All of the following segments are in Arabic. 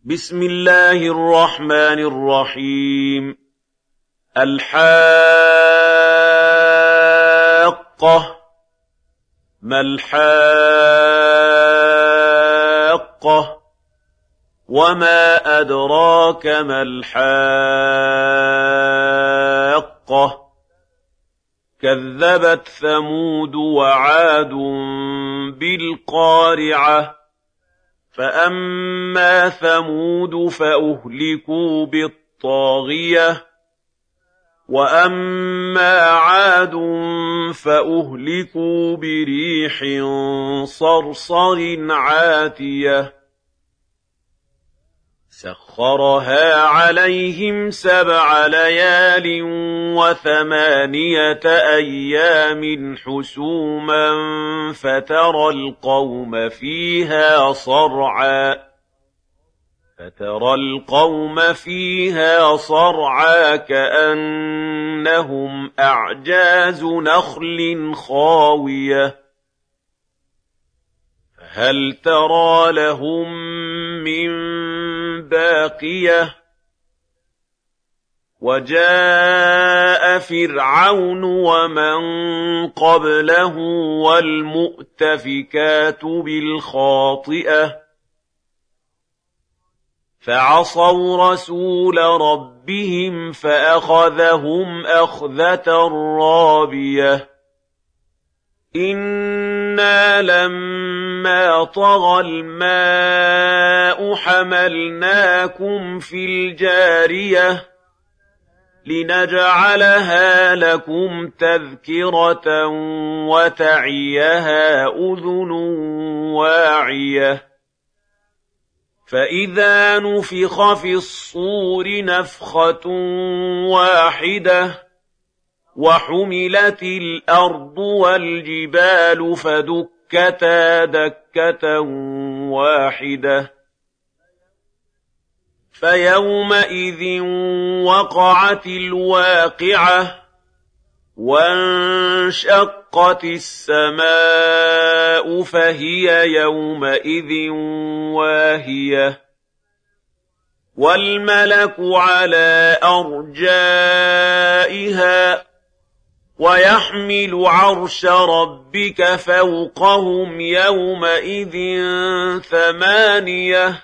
بسم الله الرحمن الرحيم. الحاقة. ما الحاقة؟ وما أدراك ما الحاقة؟ كذبت ثمود وعاد بالقارعة. فأما ثمود فأهلكوا بالطاغية، وأما عاد فأهلكوا بريح صرصر عاتية سخرها عليهم 7 ليال و8 أيام حسوما فترى القوم فيها صرعى كأنهم أعجاز نخل خاوية فهل ترى لهم من باقية. وجاء فرعون ومن قبله والمؤتفكات بالخاطئة فعصوا رسول ربهم فأخذهم أخذة رابية. إنا لما طغى الماء حملناكم في الجارية لنجعلها لكم تذكرة وتعيها أذن واعية. فإذا نفخ في الصور نفخة واحدة وحملت الأرض والجبال فدكتا دكة واحدة فيومئذ وقعت الواقعة وانشقت السماء فهي يومئذ واهية والملك على أرجائها ويحمل عرش ربك فوقهم يومئذ 8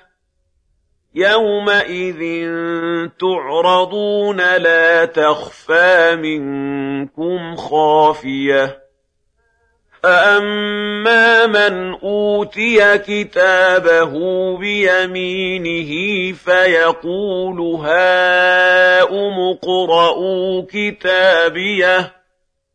يومئذ تعرضون لا تخفى منكم خافية. فأما من أوتي كتابه بيمينه فيقول هاؤم اقرءوا كتابيه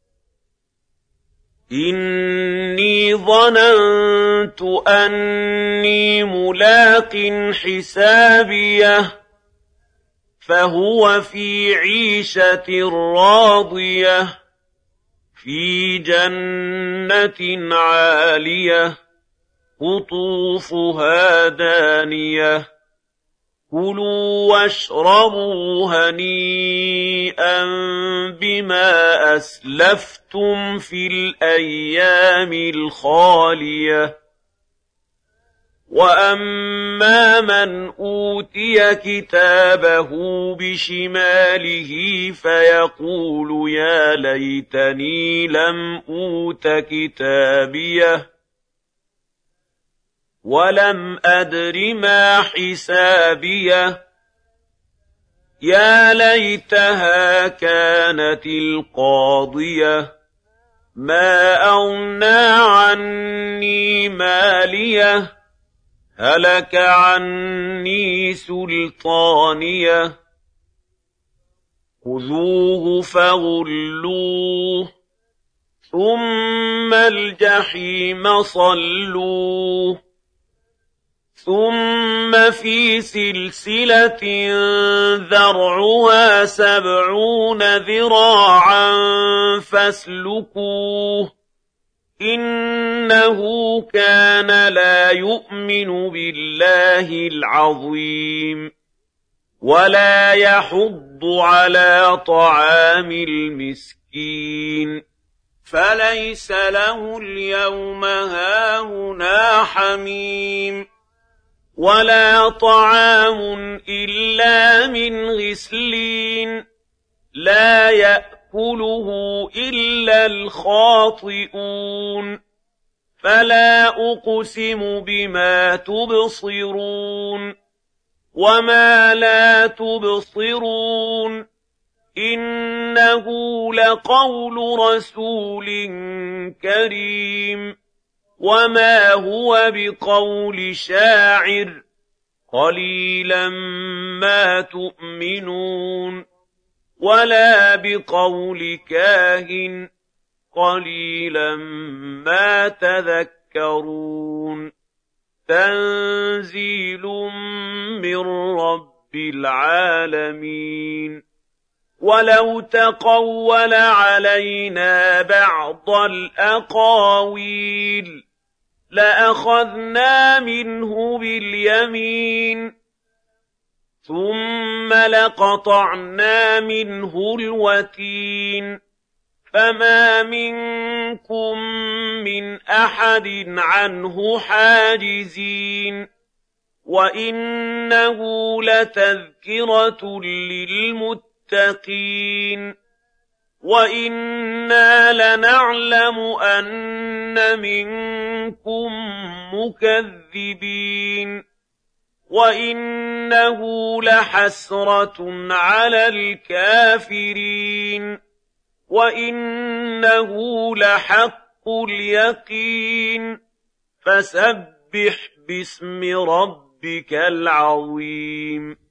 إني ظننت أني ملاق حسابيه فهو في عيشة راضية في جنة عالية قطوفها دانية كلوا واشربوا هنيئا بما أسلفتم في الأيام الخالية. وأما من أوتي كتابه بشماله فيقول يا ليتني لم أوت كتابيه ولم أدر ما حسابيه يا ليتها كانت القاضية ما أغنى عني ماليه هلك عني سلطانيه خذوه فغلوه ثم الجحيم صلوه ثم في سلسلة ذرعها 70 ذراعا فاسلكوه إنه كان لا يؤمن بالله العظيم ولا يحض على طعام المسكين فليس له اليوم هاهنا حميم ولا طعام إلا من غسلين لا يأكله إلا الخاطئون فلا أقسم بما تبصرون وما لا تبصرون إنه لقول رسول كريم وما هو بقول شاعر قليلا ما تؤمنون ولا بقول كاهن قليلا ما تذكرون تنزيل من رب العالمين ولو تقول علينا بعض الأقاويل لأخذنا منه باليمين ثم لقطعنا منه الوتين فما منكم من أحد عنه حاجزين وإنه لتذكرة للمتقين وإنا لنعلم أن منكم مكذبين وإنه لحسرة على الكافرين وإنه لحق اليقين فسبح باسم ربك العظيم